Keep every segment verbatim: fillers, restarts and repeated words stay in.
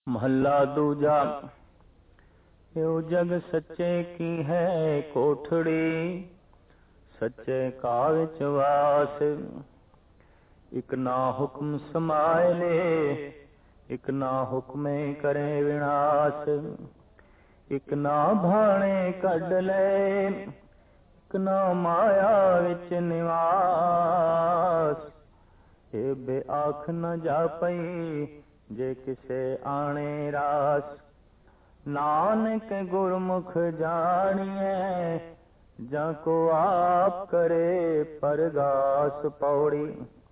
महला दूजा। यो जग सच्चे की है कोठड़ी, सच्चे का विच वास। इक ना हुक्म समाए ले, इक ना हुक्मे करे विनाश। इक ना भाणे कढ ले, इक ना माया विच निवास। ए बे आख न जापई, जे किसे आने रास। नानक गुरमुख जानिए, जाको आप करे परगास पौड़ी।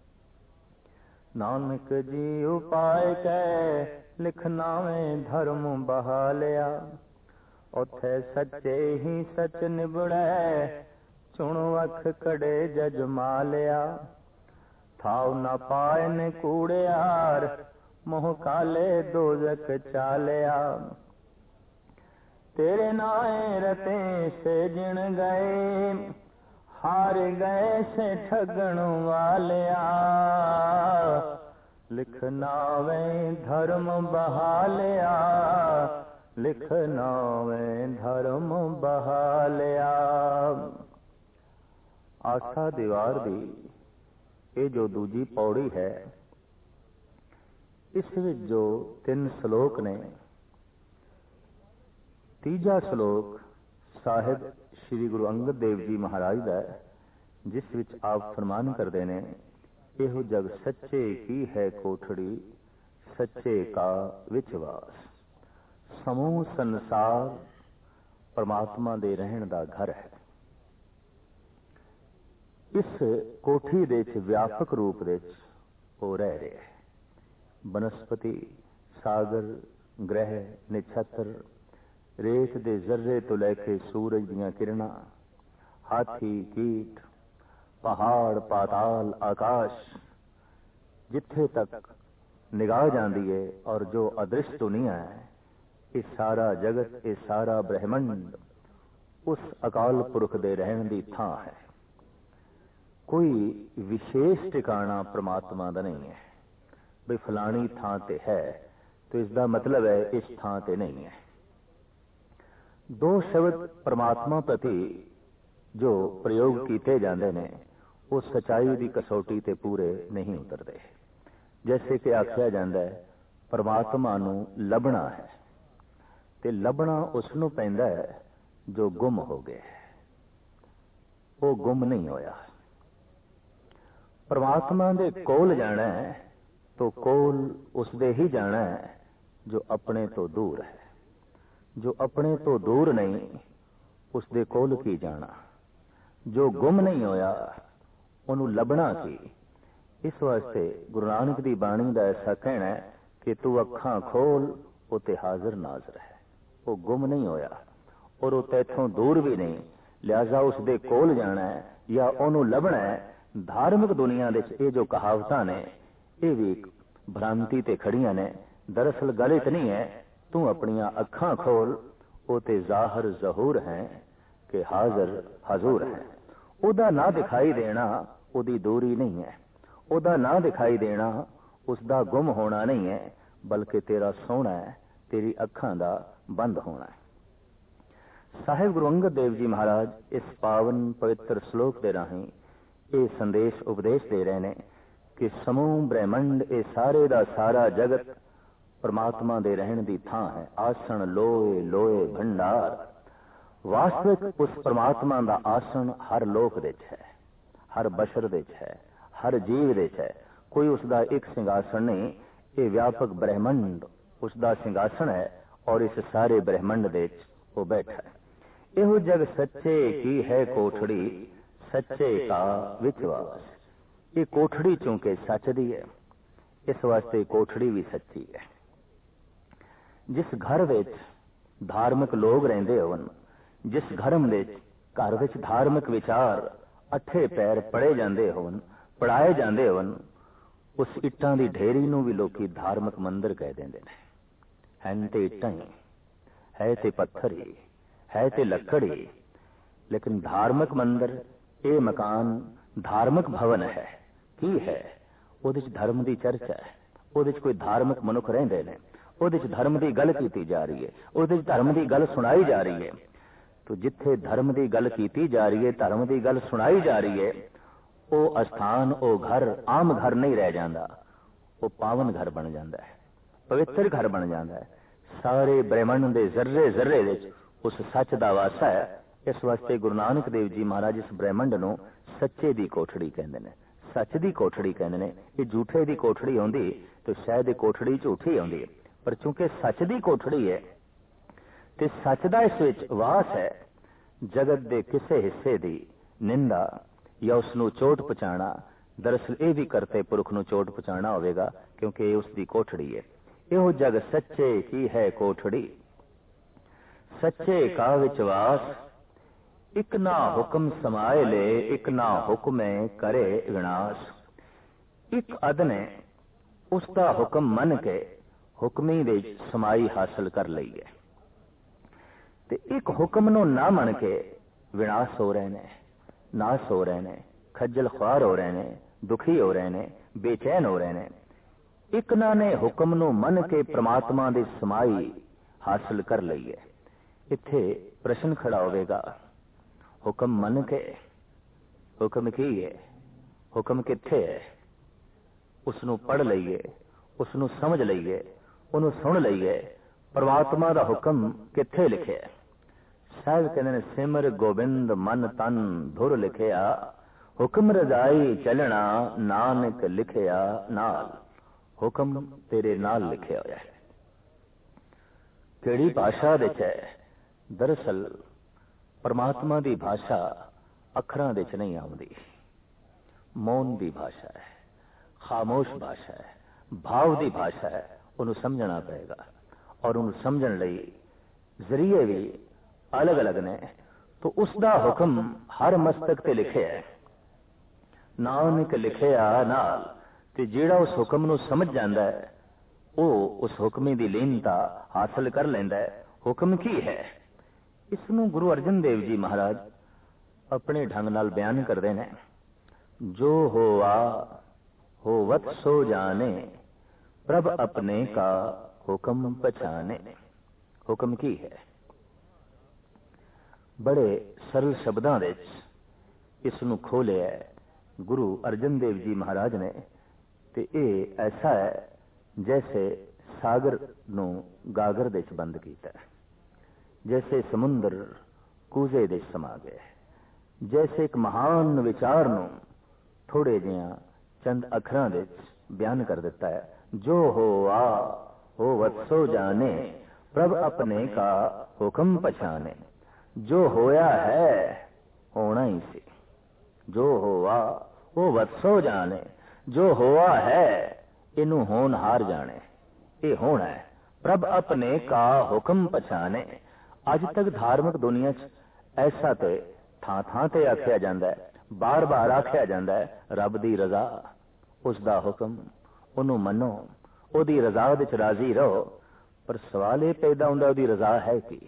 नानक जी उपाय कै, लिखना में धर्म बहा लिया। उथे सच्चे ही सच निबड़ै, चुण वख कड़े जज मालिया। थाव न पाए ने कूड़ियार, मोह काले दोजक चालिया। तेरे नाए रते से जिण गए, हार गए से ठगण वालिया। लिखना वे धर्म बहालिया, लिखना वे धर्म बहालिया। आसा दीवार दी ये जो दूजी पौड़ी है, इस विच जो तीन श्लोक ने। तीजा श्लोक साहिब श्री गुरु अंगद देव जी महाराज का, जिस विच आप फरमान करते हैं, एहो जग सच्चे की है कोठड़ी, सच्चे का विचवास। समूह संसार परमात्मा दे रहन दा घर है। इस कोठी दे च व्यापक रूप दे वो रह रहे हैं। बनस्पति, सागर, ग्रह, नक्षत्र, रेत दे जर्रे तो लैके सूरज दियां किरणा, हाथी, कीट, पहाड़, पाताल, आकाश, जिथे तक निगाह जाती है और जो अदृश्य दुनिया है, ये सारा जगत, ये सारा ब्रह्मंड उस अकाल पुरख दे रहन दी थां है। कोई विशेष ठिकाना परमात्मा दा नहीं है भी फलानी थां ते है तो इसका मतलब है इस थां ते नहीं है। दो शब्द परमात्मा प्रति जो प्रयोग किए जाते हैं, वो सच्चाई की कसौटी ते पूरे नहीं उतरते। जैसे कि आख्या जाता है परमात्मा नू लभना है, ते लभना उसनू पैंदा है जो गुम हो गए, वो गुम नहीं होया। परमात्मा दे कोल जाना है तो कोल उसदे ही जाना है जो अपने तो दूर है। जो अपने तो दूर नहीं, उसदे कोल की जाना। जो गुम नहीं होया, उन्हों लभना की। इस वास्ते गुरु नानक दी बाणी दा ऐसा कहना है कि तू अखां खोल, उते हाजिर नाजर है। वो गुम नहीं होया और वो तैथों दूर भी नहीं, लिहाजा उसदे कोल जाना है या उन्हों लभना है। धार्मिक दुनिया दे ये जो कहावतां ने, ये भी भ्रांति ते खड़ियां ने। दरअसल गलत नहीं है। तू अपनियां अखां खोल, उते जाहिर जहूर हैं कि हाजिर हजूर है। उदा ना दिखाई देना उदी दूरी नहीं है, उदा ना दिखाई देना उसदा गुम होना नहीं है, बल्कि तेरा सोना है, तेरी अखां दा बंद होना है। साहिब गुरु अंगद देव जी महाराज इस पावन पवित्र श्लोक दे राहीं ये संदेश उपदेश दे रहे हैं कि समूह ब्रह्मंड, ये सारे दा सारा जगत परमात्मा दे रहन दी थां है। आसन लोए लोए भंडार। वास्तविक उस परमात्मा दा आसन हर लोक दे च है, हर बशर दे च है, हर जीव दे च है। कोई उसदा एक सिंहासन नहीं, ये व्यापक ब्रह्मंड उसदा सिंहासन है और इस सारे ब्रह्मंड दे च वो बैठा है। एहो जग सच्चे की है कोठड़ी, सच्चे का विश्वास। ये कोठड़ी चूंकि सच दी है, इस वास्ते कोठड़ी भी सच्ची है। जिस घर विच धार्मिक लोग रहिंदे होवन, जिस घर विच घर विच धार्मिक विचार अठे पैर पढ़े जाते होवन, पढ़ाए जाते होवन, उस इट्टां दी ढेरी नूं भी लोकी धार्मिक मंदिर कह देंदे ने। हैन ते इट्टां ही, है ते पत्थर ही, है ते लकड़ ही, लेकिन धार्मिक मंदिर, ये मकान धार्मिक भवन है की है, ਉਹਦੇ ਚ धर्म की चर्चा है, ਉਹਦੇ ਚ कोई धार्मिक मनुख रहिंदे ने, ਉਹਦੇ 'ਚ ਧਰਮ ਦੀ ਗੱਲ ਕੀਤੀ ਜਾ ਰਹੀ ਹੈ, ਉਹਦੇ 'ਚ ਧਰਮ ਦੀ ਗੱਲ ਸੁਣਾਈ ਜਾ ਰਹੀ ਹੈ। तो जिथे धर्म की गल की जा रही है, धर्म की गल सुनाई जा रही है, वो अस्थान, वो घर आम घर नहीं रह जाता, वो पावन घर बन जाता है, पवित्र घर बन जाता है। सारे ब्रह्मंड के जर्रे जर्रे विच उस सच का वासा है। इस वास्ते गुरु नानक देव जी महाराज इस ब्रह्मंड नूं सच्चे दी कोठड़ी कहते हैं, सच दी कोठड़ी कहते हैं। ये झूठे दी कोठड़ी आउंदी तो शायद कोठड़ी झूठी आउंदी, पर चूंकि सच दी कोठड़ी है ते सच दा इस विच वास है। जगत दे किसे हिस्से दी निंदा या उसनूं चोट पहुंचाना, दरअसल ये भी करते पुरख नूं चोट पहुंचाना होवेगा, क्योंकि ये उसकी कोठड़ी है। यो जग सच्चे की है कोठड़ी, सच्चे का विचवास, इक ना हुक्म समाए ले, इक ना हुक्म करे विनाश। इक अदने उसका हुक्म मन के हुक्मी दे समाई हासिल कर लई है, ते एक हुक्म नूं ना मन के विनाश हो रहे ने, नाश हो रहे ने, खज्जल ख्वार हो रहे ने, दुखी हो रहे ने, बेचैन हो रहे ने। एक ना ने हुक्म नूं मन के परमात्मा दी समाई हासिल कर लई है। इत्थे प्रश्न खड़ा होवेगा, हुक्म मन के, हुक्म की है, हुक्म कित्थे है? उसनूं पढ़ लईए, उसनूं समझ लईए, उन्होंने सुन लईए। परमात्मा दा हुक्म कित्थे लिखे है? साहिब कहते हैं, सिमर गोबिंद मन तन धुर लिखिया, हुक्म रजाई चलना नानक लिखिया नाल। हुक्म तेरे नाल लिखिया होया है। केड़ी भाषा विच है? दरअसल परमात्मा दी भाषा अखरां विच नहीं आउंदी, मौन दी भाषा है, खामोश भाषा है, भाव दी भाषा है। उन्हें समझना पड़ेगा, और उन्हें समझण लई जरिए भी अलग अलग ने। तो उसका हुक्म हर मस्तक ते लिखे है, नानक लिखिया नाल। ते जेड़ा उस हुक्म नूं समझ जांदा है, वो उस हुक्मी दी लीनता हासिल कर लैंदा है। हुक्म की है? इसनूं गुरु अर्जन देव जी महाराज अपने ढंग नाल बयान करते हैं। जो होवा होवत सो जाने, प्रभ अपने का हुक्म पछाने। हुक्म की है? बड़े सरल शब्दां विच इसनूं खोलिया है गुरु अर्जन देव जी महाराज ने। ते ये ऐसा है जैसे सागर नूं गागर दे च बंद कीता है, जैसे समुंदर कूजे दे समा गया, जैसे एक महान विचार नूं थोड़े जिहा चंद अखरां दे बयान कर दिता है। जो हो आ हो वत्सो जाने, प्रभ अपने का हुक्म पछाने। जो होया है होना ही सी, जो होवा वो वत्सो जाने। जो होआ है इनू होन हार जाने, ये होना है। प्रभ अपने का हुक्म पछाने। अज तक धार्मिक दुनिया च ऐसा ते थां थां ते आख्या जांदा है, बार बार आख्या जांदा है, रब दी रजा, उसदा हुक्म, उन्हों मनो, ओदी रजा विच राजी रहो। पर सवाल ये पैदा हुंदा, ओदी रजा है कि?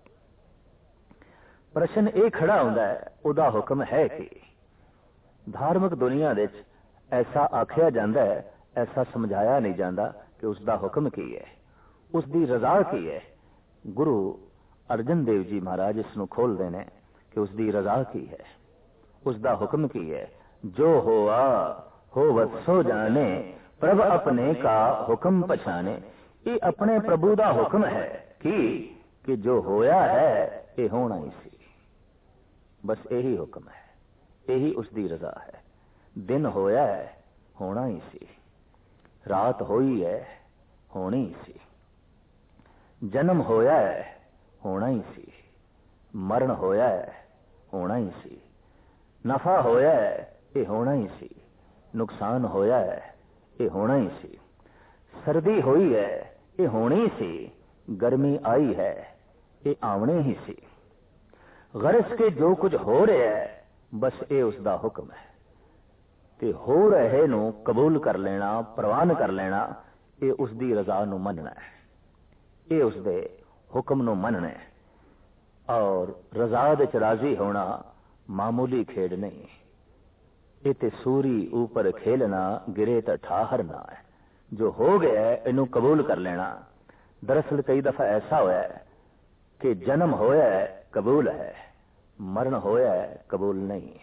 प्रश्न ये खड़ा होता है, उदा हुक्म है कि? धार्मिक दुनिया विच ऐसा आख्या जाता है, ऐसा समझाया नहीं जाता कि उसका हुक्म की है, उसकी रजा की है। गुरु अर्जन देव जी महाराज इसनूं खोलते हैं कि उसकी रजा की है, उसका हुक्म की है। जो होआ हो वत्सो जाने, प्रभ अपने का हुक्म पछाने। ये अपने प्रभु का हुक्म है कि, कि जो होया है ये होना ही सी। बस यही हुक्म है, यही उसकी रजा है। दिन होया है होना ही सी, रात होई है होनी ही सी, जन्म होया है होना ही सी, मरण होया है होना ही सी, नफा होया है ये होना ही सी, नुकसान होया है ये होना ही सी, सर्दी हुई है ये होनी सी, गर्मी आई है ये आवने ही सी। गरज के जो कुछ हो रहा है बस ये उसका हुक्म है। ते हो रहे नूं कबूल कर लेना, प्रवान कर लेना, ये उसकी रजा नूं मनना है, ये उसके हुक्म नूं मनना है। और रजा विच राजी होना मामूली खेड नहीं, ये ते सूरी ऊपर खेलना, गिरे तो ठाहर ना है। जो हो गया है इनू कबूल कर लेना, दरअसल कई दफा ऐसा होया है कि जन्म होया है कबूल है, मरण होया है कबूल नहीं।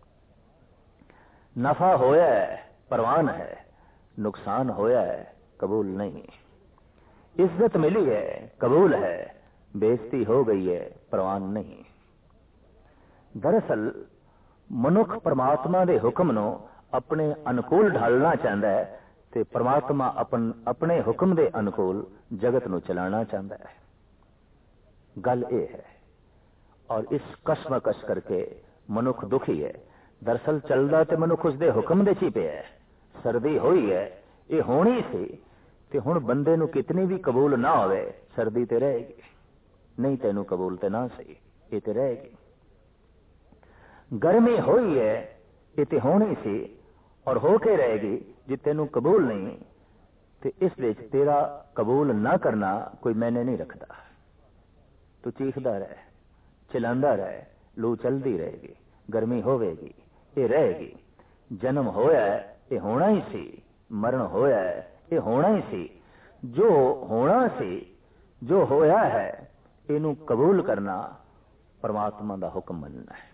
नफा होया है परवान है, नुकसान होया है कबूल नहीं। इज्जत मिली है कबूल है, बेइज्जती हो गई है परवान नहीं। दरअसल मनुख परमात्मा दे हुक्म नो अपने अनुकूल ढालना चाहता है ते परमात्मा अपन अपने हुक्म दे अनुकूल जगत नु चलाना चाहता है। गल ये है, और इस कशमकश करके मनुख दुखी है। दरअसल चलदा ते मनुख उसदे हुक्म दे ची पे है। सर्दी होई है, ये होनी सी ते हुण बंदे नु कितनी भी कबूल ना होवे सर्दी ते रहेगी, नहीं तेनू कबूल ते ना सही ये ते रहेगी। गर्मी होई है, ये ते होनी सी और होके रहेगी। जे तेनू कबूल नहीं ते इस दे च तेरा कबूल ना करना कोई मैंने नहीं रखता। तू चीखदा रहे, चिल्लांदा रहे, लू चलती रहेगी, गर्मी होवेगी, ये रहेगी। जन्म होया है ये होना ही सी, मरण होया है ये होना ही सी। जो होना सी, जो होया है, इनू कबूल करना परमात्मा दा हुक्म मनना है।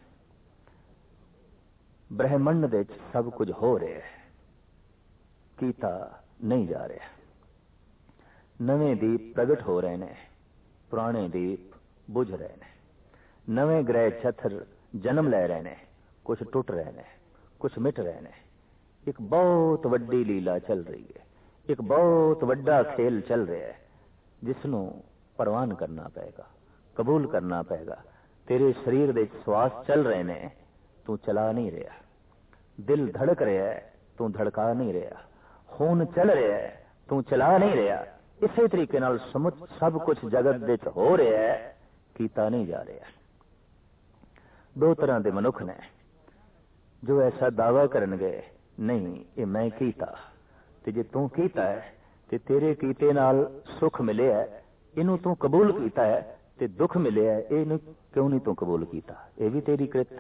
ब्रह्मंड दे च सब कुछ हो रहा है, कीता नहीं जा रहा। नवे दीप प्रगट हो रहे ने, पुराने दीप बुझ रहे ने। नवे ग्रह छत्र जन्म ले रहे ने, कुछ टुट रहे ने, कुछ मिट रहे ने। एक बहुत वड्डी लीला चल रही है, एक बहुत वड्डा खेल चल रहा है, जिसनों परवान करना पेगा, कबूल करना पेगा। तेरे शरीर दे श्वास चल रहे ने, तू चला नहीं रहा। दिल धड़क रहा है, तू धड़का नहीं रहा। खून चल रहा है, तू चला नहीं रहा। इसे तरीके नाल समुच सब कुछ जगत दे च हो रहा है, कीता नहीं जा रहा। दो तरह के मनुख ने जो ऐसा दावा करनगे नहीं ये मैं कीता, ते जे तू कीता है ते तेरे कीते नाल सुख मिले है, इनू तू कबूल कीता है, ते दुख मिले है, इनू क्यों नहीं तू कबूल कीता? ये भी तेरी कृत।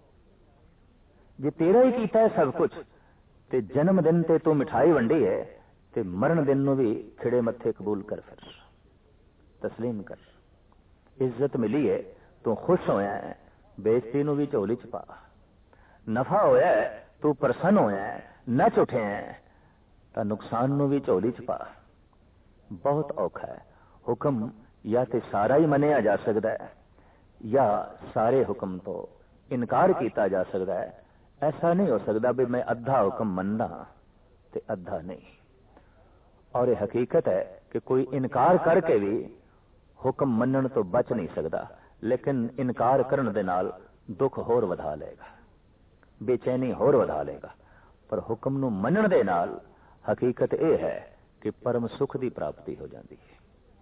जे तेरा ही कीता है सब कुछ, ते जन्म दिन ते तू मिठाई वंडी है, ते मरण दिन नू भी खिड़े मत्थे कबूल कर, फिर तस्लीम कर। इज्जत मिली है, तू खुश होया है, बेइज्जती नू भी झोली च पा। नफा होया है, तू प्रसन्न होया है, नच उठे हैं, तो नुकसान नू भी झोली च पा। बहुत औखा है। हुक्म या ते सारा ही मनिया जा सकता है, या सारे हुक्म तो इनकार किया जा सकता है। ऐसा नहीं हो सकता भी मैं अद्धा हुक्म मनना ते अद्धा नहीं। और ये हकीकत है कि कोई इनकार करके भी हुक्म मनन तो बच नहीं सकता, लेकिन इनकार करने दे नाल दुख होर वधा लेगा, बेचैनी होर वधा लेगा। पर हुक्म नू मनन दे नाल हकीकत यह है कि परम सुख की प्राप्ति हो जाती है।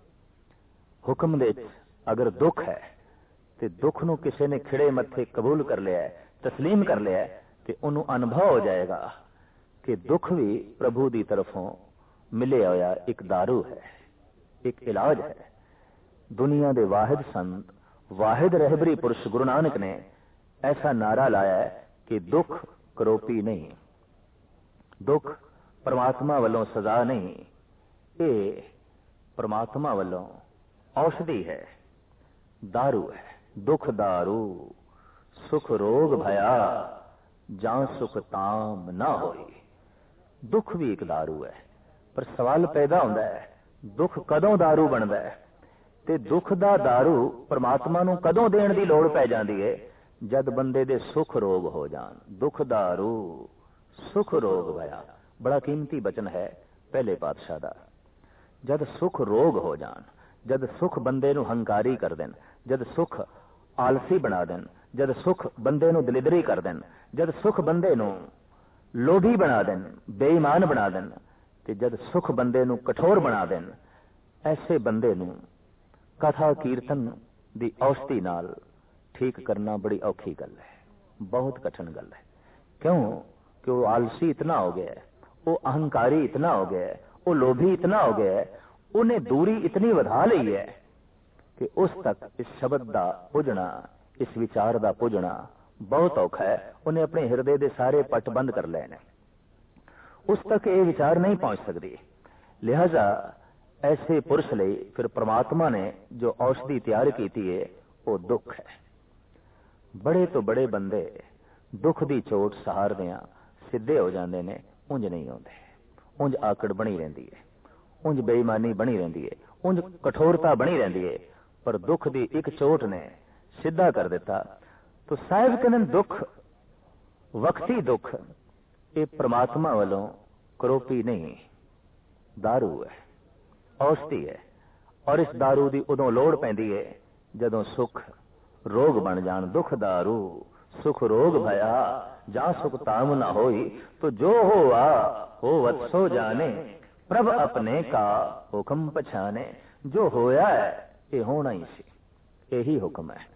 हुक्म दे अगर दुख है तो दुख नू किसी ने खिड़े मत्थे कबूल कर लिया है, तस्लीम कर लिया है, तो उन्होंने अनुभव हो जाएगा कि दुख भी प्रभु की तरफों मिले होया एक दारू है, एक इलाज है। दुनिया के वाहिद संत, वाहिद रहबरी पुरुष गुरु नानक ने ऐसा नारा लाया है कि दुख करोपी नहीं, दुख परमात्मा वालों सजा नहीं, ये परमात्मा वालों औषधि है, दारू है। दुख दारू सुख रोग भया, जां सुख ताम ना होई। दुख भी एक दारू है, पर सवाल पैदा होता है दुख कदों दारू बनता है, ते दुख दा दारू परमात्मा नू कदों देण दी लोड़ पै जाती है? जद बंदे दे सुख रोग हो जान। दुख दारू सुख रोग भया, बड़ा कीमती बचन है पहले पातशाह दा। जद सुख रोग हो जान, जद सुख बंदे नू हंकारी कर देन, जद सुख आलसी बना देन, जद सुख बंदे नू दलिदरी कर देन, जद सुख बंदे नू लोभी बना देन, बेईमान बना देन, ते जद सुख बंदे नू कठोर बना देन, ऐसे बंदे नू कथा कीर्तन दी औषधि नाल ठीक करना बड़ी औखी गल है, बहुत कठिन गल है। क्यों कि वो आलसी इतना हो गया है, वो अहंकारी इतना हो गया है, वो लोभी इतना हो गया है, उन्हें दूरी इतनी वधा ली है कि उस तक इस शब्द का पुजना, इस विचार का पुजना बहुत औखा है। उन्हें अपने हृदय के सारे पट बंद कर लेने, उस तक ये विचार नहीं पहुंच सकती। लिहाजा ऐसे पुरुष ਲਈ फिर परमात्मा ने जो औषधि तैयार की है वो दुख है। बड़े तो बड़े बंदे दुख की चोट सहारदियां सिद्धे हो जाते ने, उंज नहीं आते, उंज आकड़ बनी रही है, उंज बेईमानी बनी रही है, उंज कठोरता बनी रही है, पर दुख की एक चोट ने सीधा कर दिता। तो साहिब कहते दुख वक्ती दुख ये परमात्मा वालों करोपी नहीं, दारू है, औषधि है। और इस दारू की उदों लोड़ पैंदी है जदों सुख रोग बन जान। दुख दारू सुख रोग भया, जा सुख ताम न होई, तो जो होवा हो वत्सो जाने, प्रभ अपने का हुक्म पछाने। जो होया है ये होना ही सी, यही हुक्म है।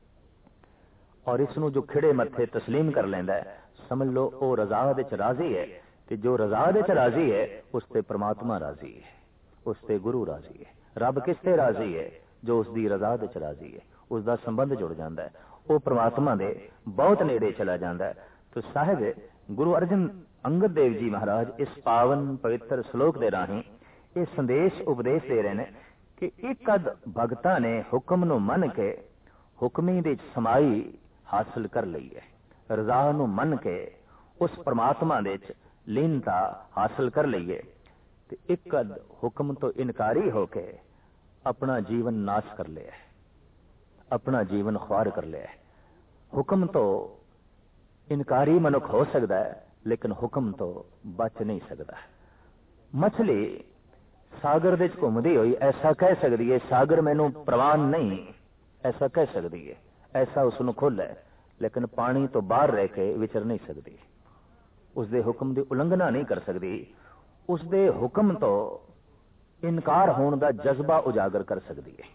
और इसनों जो खिड़े मत्थे तस्लीम कर लेंदा है, समझ लो वो रजा दे च राजी है। ते जो रजा दे च राजी है उसते परमात्मा राजी है, उसते गुरु राजी है। रब किसते राजी है? जो उसकी रजा दे च राजी है, उसका संबंध जुड़ जाता है, वो परमात्मा दे बहुत नेड़े चला जाता है। तो साहिब गुरु अर्जन अंगद देव जी महाराज इस पावन पवित्र श्लोक दे राही ये संदेश उपदेश दे रहे हैं कि एक अद भगतां ने हुक्म नूं मन के हुक्मी दे समाई हासिल कर ली है, रजा नूं मन के उस परमात्मा दे च लीनता हासिल कर ली है। ते एक अद हुक्म तो इनकारी होके अपना जीवन नाश कर लिया है, अपना जीवन ख्वार कर लिया है। हुक्म तो इनकारी मनुख हो सकता है, लेकिन हुक्म तो बच नहीं सकता। मछली सागर दे घूमदी हुई ऐसा कह सकती है सागर मैनू प्रवान नहीं, ऐसा कह सकती है, ऐसा उसनू खुल है, लेकिन पानी तो बाहर रह के विचर नहीं सकती, उसके हुक्म की उलंघना नहीं कर सकती। उसके हुक्म तो इनकार होने का जज्बा उजागर कर सकती है।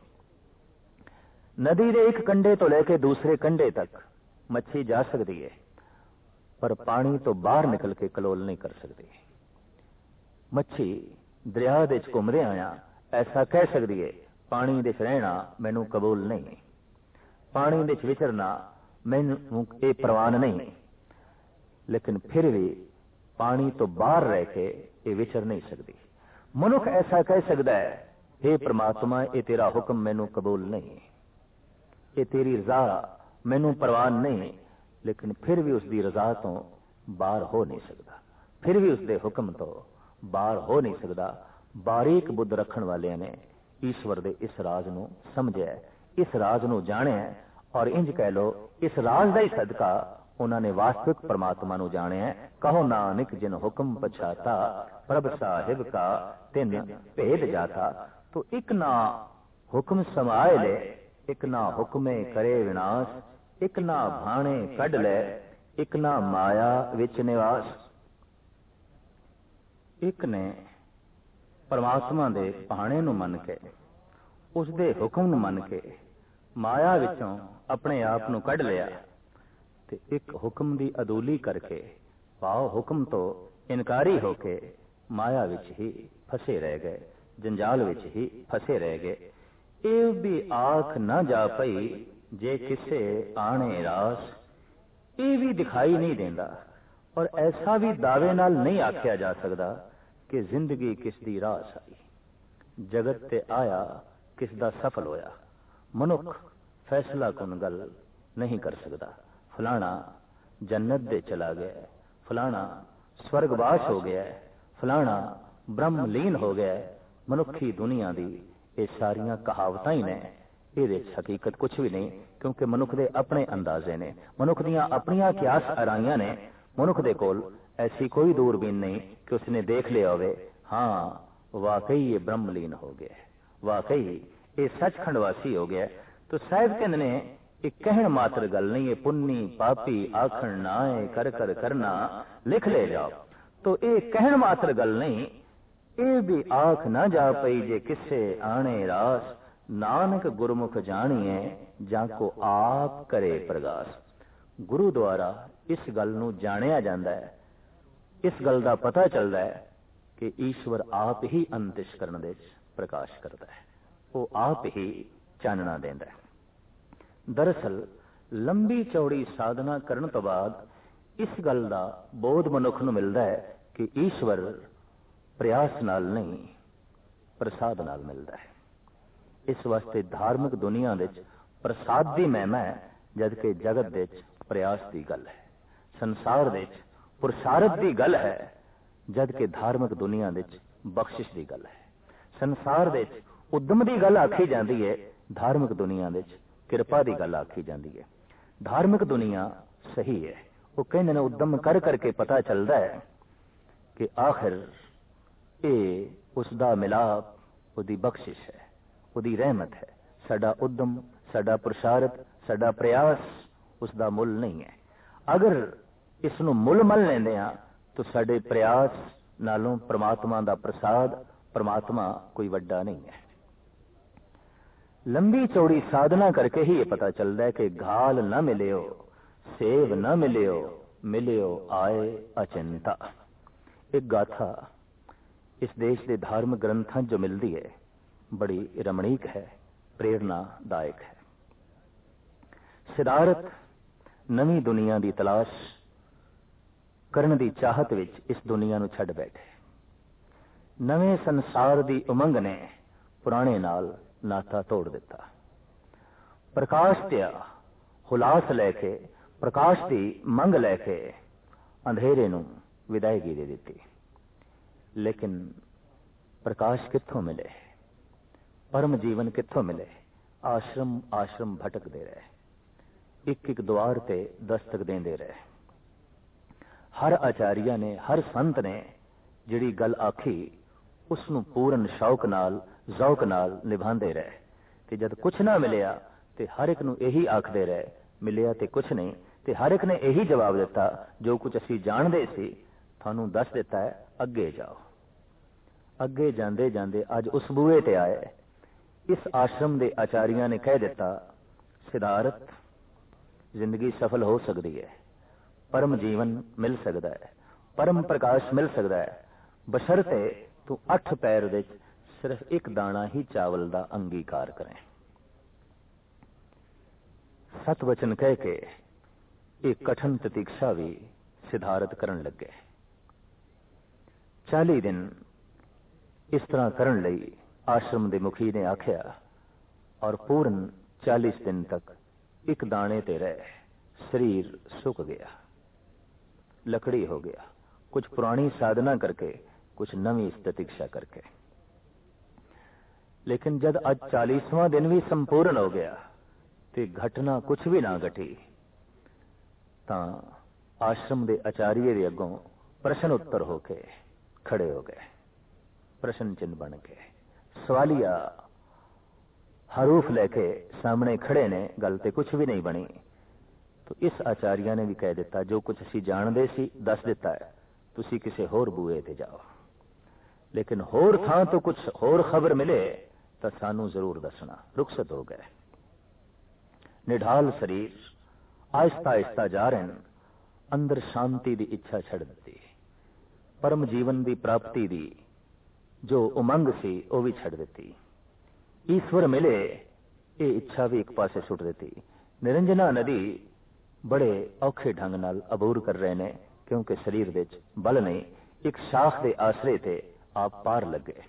नदी के एक कंढे तो लेके दूसरे कंढे तक मच्छी जा सकती है, पर पानी तो बाहर निकल के कलोल नहीं कर सकती। मच्छी दरिया दे घूमदे आया ऐसा कह सकती है पानी दे रहना मैनू कबूल नहीं, पानी दे विचरना मैनू ये प्रवान नहीं, लेकिन फिर भी पानी तो बाहर रह के ये विचर नहीं सकती। मनुख ऐसा कह सकता है हे परमात्मा ये तेरा हुक्म मैनू कबूल नहीं, ये तेरी रजा मैनू प्रवान नहीं, लेकिन फिर भी उसकी रजा तो बाहर हो नहीं सकता, फिर भी उसके हुक्म तो बाहर हो नहीं सकता। बारीक बुद्ध रखण वाले ने ईश्वर दे इस राज नू समझिया, इस राज नू जाणिया, और इंज कह लो इस राज का ही सदका उन्होंने वास्तविक परमात्मा नू जाणिया। कहो नानक जिन हुक्म पछाता, प्रभ साहिब का तिन भेद जाता। तो एक ना हुक्म समाए ले, एक ना हुक्मे करे विनाश, एक ना भाणे कढ ले, एक ना माया विच निवास। एक ने परमात्मा दे भाणे नू मन के उसदे हुक्म नू मन के माया विचों अपने आप नू कढ लिया, ते एक हुक्म दी अदूली करके पाओ हुक्म तो इनकारी होके माया विच ही फसे रह गए, जंजाल विच ही फसे रह गए। ਇਹ भी आख न जा पई जे किसे आने रास, ये भी दिखाई नहीं देता और ऐसा भी दावे नाल नहीं आख्या जा सकता कि जिंदगी किस दी रास आई, जगत ते आया किस दा सफल होया। मनुख फैसला कुन गल नहीं कर सकता, फलाना जन्नत दे चला गया, फलाना स्वर्गवास हो गया, फलाना ब्रह्मलीन हो गया। मनुखी दुनिया दी ये सारियां कहावतां ही ने, ये हकीकत कुछ भी नहीं, क्योंकि मनुख दे अपने अंदाजे ने, मनुख दियां अपनियां कियास आराइयां ने। मनुख दे कोल ऐसी कोई दूरबीन नहीं कि उसने देख लिया होवे हाँ वाकई ये ब्रह्मलीन हो गया, वाकई ये सचखंड वासी हो गया। तो साहिब कहंदे ने ये कहण मात्र गल नहीं, ये पुन्नी पापी आखण नाए कर कर करना लिख ले जाओ। तो ये कहण मात्र गल नहीं, ये भी आख न जा पई जे किसे आने रास, नानक गुरमुख जानिए जाको आप करे प्रगास। गुरु द्वारा इस गल नू जानिया जांदा है, इस गल दा पता चलता है कि ईश्वर आप ही अंतःकरण दे प्रकाश करता है, वो आप ही चानना देंदा है। दरअसल लंबी चौड़ी साधना करने तो बाद इस गल दा बोध मनुख नू मिलता है कि ईश्वर प्रयास नाल नहीं प्रसाद नाल मिलता है। इस वास्ते धार्मिक दुनिया विच प्रसाद की महिमा है, जबकि जगत विच प्रयास की गल है। संसार विच पुरसारत की गल है, जबकि धार्मिक दुनिया विच बख्शिश की गल है। संसार विच उद्यम की गल आखी जाती है, धार्मिक दुनिया विच किरपा की गल आखी जाती है। धार्मिक दुनिया सही है, वो कहते हैं उद्यम कर करके पता चलता है कि आखिर ये उसका मिलाप उसकी बख्शिश है, उसकी रहमत है। साडा उद्यम, साडा पुरसारत, साडा प्रयास उसका मुल नहीं है। अगर इसनों मुल मल लेंदे हां तो साडे प्रयास नालों परमात्मा का प्रसाद, परमात्मा कोई वड्डा नहीं है। लंबी चौड़ी साधना करके ही ये पता चलता है कि घाल न मिलियो, सेव न मिलियो, मिलियो आए अचिंता। एक गाथा इस देश के धार्मिक ग्रंथों जो मिलती है, बड़ी रमणीक है, प्रेरणादायक है। सिद्धार्थ नवी दुनिया की तलाश करने की चाहत विच इस दुनिया नूं छड्ड बैठे। नवे संसार की उमंग ने पुराने नाल नाता तोड़ दिता। प्रकाश त्या हुलास लैके, प्रकाश की मंग लैके अंधेरे नूं विदायगी दे दी। लेकिन प्रकाश कित्थों मिले, परम जीवन कित्थों मिले? आश्रम आश्रम भटकते रहे, एक एक द्वार ते दस्तक देंदे रहे। हर आचार्य ने, हर संत ने जिहड़ी गल आखी उसनूं पूर्ण शौक नाल, जौक नाल निभांदे रहे। ते जद कुछ ना मिलिया ते हर एक नूं यही आखदे रहे, मिलिया ते कुछ नहीं। ते हर एक ने यही जवाब दिता, जो कुछ असीं जाणदे सी थानूं दस दिता है, अगे जाओ। अगे जांदे जांदे अज उस बूहे ते आए। इस आश्रम के आचार्य ने कह दिता, सिद्धार्थ जिंदगी सफल हो सकती है, परम जीवन मिल सकता है, परम प्रकाश मिल सकता है, बशर्ते तू अठ पैर विच सिर्फ एक दाना ही चावल का अंगीकार करें। सत वचन कह के एक कठिन प्रतीक्षा भी सिद्धार्थ करन लगे। चाली दिन इस तरह करन लई आश्रम के मुखी ने आख्या, और पूर्ण चालीस दिन तक एक दाने ते रह शरीर सुक गया, लकड़ी हो गया। कुछ पुरानी साधना करके, कुछ नवी प्रतीक्षा करके। लेकिन जब आज चालीसवां दिन भी संपूर्ण हो गया तो घटना कुछ भी ना घटी, ता आश्रम के आचार्य के अगों प्रश्न उत्तर होके खड़े हो गए। प्रश्न चिन्ह बन के सवालिया हरूफ लेके सामने खड़े ने, गल ते कुछ भी नहीं बनी। तो इस आचार्य ने भी कह दिता, जो कुछ असीं जाणदे सी दस दिता है, तुसी किसी होर बूहे ते जाओ। लेकिन होर थां तो कुछ होर खबर मिले तो सानू जरूर दसना। रुखसत हो गए। निढाल शरीर आहिस्ता आहिस्ता जा रहे हैं, अंदर शांति की इच्छा छड़ दी, परम जीवन की प्राप्ति की जो उमंग सी वह भी छड़ दी। ईश्वर मिले ये इच्छा भी एक पासे सुट दी। निरंजना नदी बड़े औखे ढंग नाल अबूर कर रहे ने, क्योंकि शरीर विच बल नहीं। एक शाख के आसरे ते आप पार लग गए।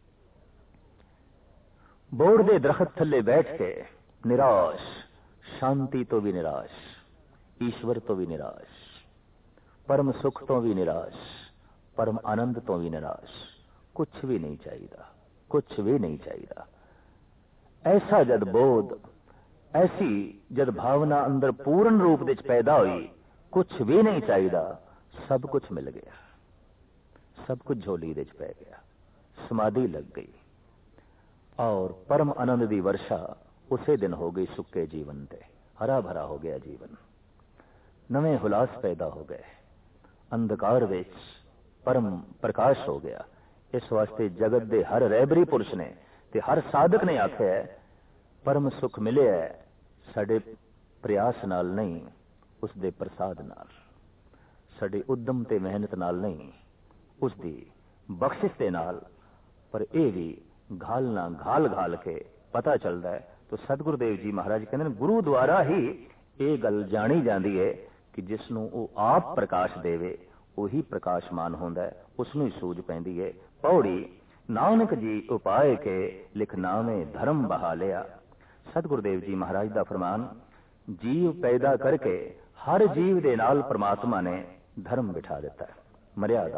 बोड़ दे दरखत थले बैठ के निराश, शांति तो भी निराश, ईश्वर तो भी निराश, परम सुख तो भी निराश, परम आनंद तो भी निराश। कुछ भी नहीं चाहिए, कुछ भी नहीं चाहिए। ऐसा जद बोध, ऐसी जद भावना अंदर पूर्ण रूप विच पैदा हुई, कुछ भी नहीं चाहिए, सब कुछ मिल गया, सब कुछ झोली विच पै गया, समाधि लग गई और परम आनंद की वर्षा उसे दिन हो गई। सुक्के जीवन ते हरा भरा हो गया जीवन, नवे हुलास पैदा हो गए, अंधकार विच परम प्रकाश हो गया। इस वास्ते जगत दे हर रहबरी पुरुष ने ते हर साधक ने आख्या है, परम सुख मिले है साडे प्रयास नाल नहीं, उसदे प्रसाद नाल, साडे उद्यम ते मेहनत नाल नहीं, उसदी बख्शिश दे नाल। पर यह भी घालना घाल घाल के पता चलता है। तो सतगुरुदेव जी महाराज कहते हैं, गुरु द्वारा ही ये गल जानी जाती है कि जिसनों वो आप प्रकाश देवे वही प्रकाशमान होंदा है, उसनों ही सूझ पैंदी है। पौड़ी नानक जी उपाय के लिख नामे धर्म बहा लिया। सतगुरुदेव जी महाराज का फरमान, जीव पैदा करके हर जीव दे नाल परमात्मा ने धर्म बिठा दिता है, मर्यादा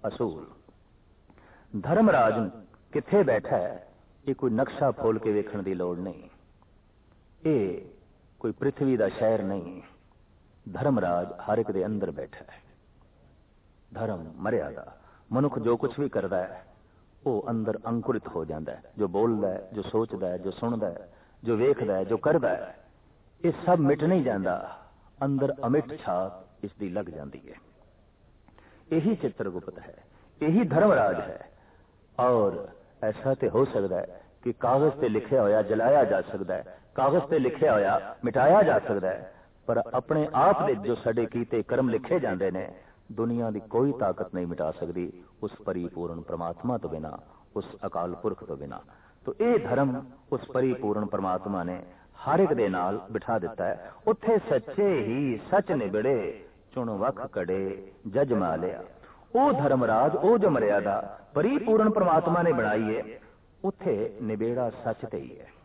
असूल। धर्मराज किथे बैठा है ये कोई नक्शा फोल के वेखण की लोड़ नहीं, ये कोई पृथ्वी का शहर नहीं। धर्मराज हर एक दे अंदर बैठा है। धर्म मर्यादा, मनुख जो कुछ भी करता है वो अंदर अंकुरित हो जाता है। जो बोलता है, जो सोचता है, जो सुनता है, जो वेखदा है, जो करता है, ये सब मिट नहीं जाता, अंदर अमिट छाप इसकी लग जाती है। यही चित्रगुप्त है, यही धर्मराज है। और ऐसा तो हो सकता है कि कागज पे लिखा होया जलाया जा सकता है, कागज पे लिखा होया मिटाया जा सकता है, पर अपने आप दे जो साडे कीते कर्म लिखे जाते हैं दुनिया की कोई ताकत नहीं मिटा सकती उस परिपूर्ण परमात्मा तो बिना, उस अकाल पुरख तो बिना। तो ये धर्म उस परिपूर्ण परमात्मा ने हर एक दे नाल बिठा दिता है। उत्थे सच्चे ही सच निबड़े चुन वख कड़े जज मालिया। वो धर्मराज, वो जो मर्यादा परिपूर्ण परमात्मा ने बनाई है, उत्थे निबेड़ा सच ते ही है।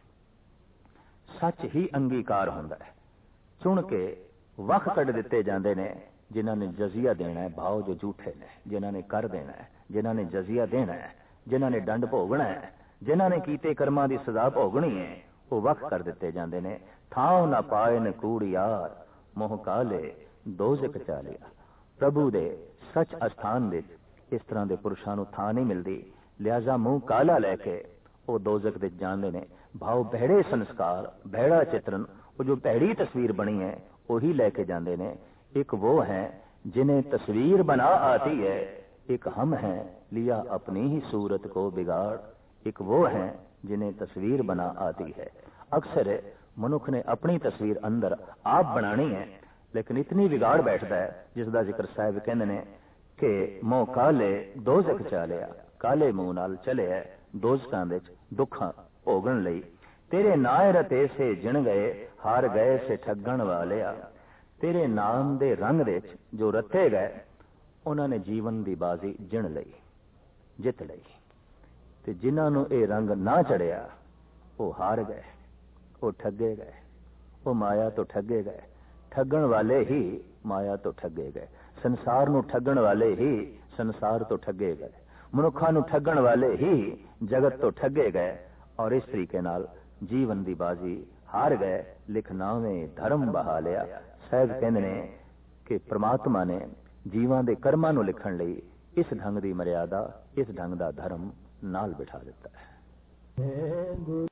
सच ही अंगीकार होंदा है। चुन के वख कड़ दिते जाते ने जिन्हों ने जजिया देना है, भाव जो झूठे ने, जिन्हों ने कर देना है, जिन्हों ने जजिया देना है, जिन्हों ने दंड भोगना है, जिन्हों ने कीते कर्मां की सजा भोगनी है, वो वख कर दिते जाते ने। थाव ना पाए न कूड़ियार मोह काले दोज़ख चालिया। प्रभु दे सच अस्थान दे इस तरह के पुरुषों को थां नहीं मिलती, लिहाजा मुंह काला लैके वो दोज़ख दे जाते ने। भाव भैड़े संस्कार, भैड़ा चित्रण, वो जो भैड़ी तस्वीर बनी है वही लैके जाते ने। एक वो है जिन्हें तस्वीर बना आती है, एक हम हैं लिया अपनी ही सूरत को बिगाड़। एक वो है जिन्हें तस्वीर बना आती है। अक्सर मनुख ने अपनी तस्वीर अंदर आप बनानी है, लेकिन इतनी बिगाड़ बैठता है जिसका जिक्र साहब कहते हैं कि मोह काले दोज़ख चालिया। काले मुंह नाल चले है दोज़खां दे दुख भोगण लई। तेरे नाय रते से जिण गए हार गए से ठगण वालिया। तेरे नाम दे रंग दे जो रते गए उन्होंने जीवन की बाजी जिण लई, जित लई। ते जिन्होंने ये रंग ना चढ़िया वो हार गए, वो ठगे गए, वो माया तो ठगे गए। ठगण वाले ही माया तो ठगे गए। संसार नूं ठगण वाले ही संसार तो ठगे गए। मनुखा नूं ठगण वाले ही जगत तो ठगे गए। और इस तरीके नाल जीवन की बाजी हार गए। लिख नावे धर्म बहा लिया। साहब कहते हैं कि परमात्मा ने जीवां दे कर्मां नूं लिखण लई इस ढंग की मर्यादा, इस ढंग का धर्म नाल बिठा दिता है।